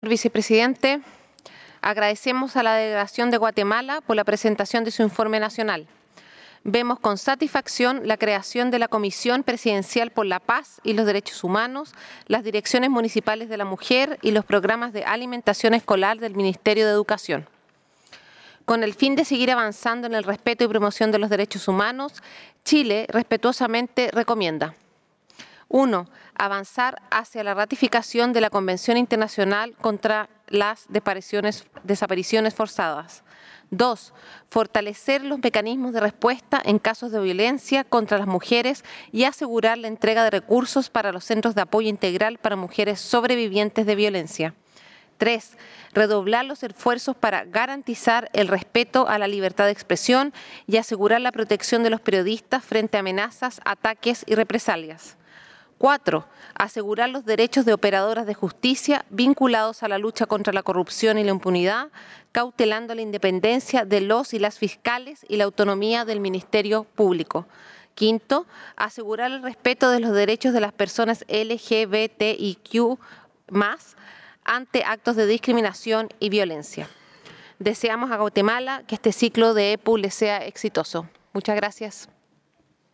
Vicepresidente, agradecemos a la Delegación de Guatemala por la presentación de su informe nacional. Vemos con satisfacción la creación de la Comisión Presidencial por la Paz y los Derechos Humanos, las Direcciones Municipales de la Mujer y los programas de alimentación escolar del Ministerio de Educación. Con el fin de seguir avanzando en el respeto y promoción de los derechos humanos, Chile respetuosamente recomienda: 1. Avanzar hacia la ratificación de la Convención Internacional contra las Desapariciones Forzadas. 2. Fortalecer los mecanismos de respuesta en casos de violencia contra las mujeres y asegurar la entrega de recursos para los centros de apoyo integral para mujeres sobrevivientes de violencia. 3. Redoblar los esfuerzos para garantizar el respeto a la libertad de expresión y asegurar la protección de los periodistas frente a amenazas, ataques y represalias. 4. Asegurar los derechos de operadoras de justicia vinculados a la lucha contra la corrupción y la impunidad, cautelando la independencia de los y las fiscales y la autonomía del Ministerio Público. 5. Asegurar el respeto de los derechos de las personas LGBTIQ+, ante actos de discriminación y violencia. Deseamos a Guatemala que este ciclo de EPU le sea exitoso. Muchas gracias.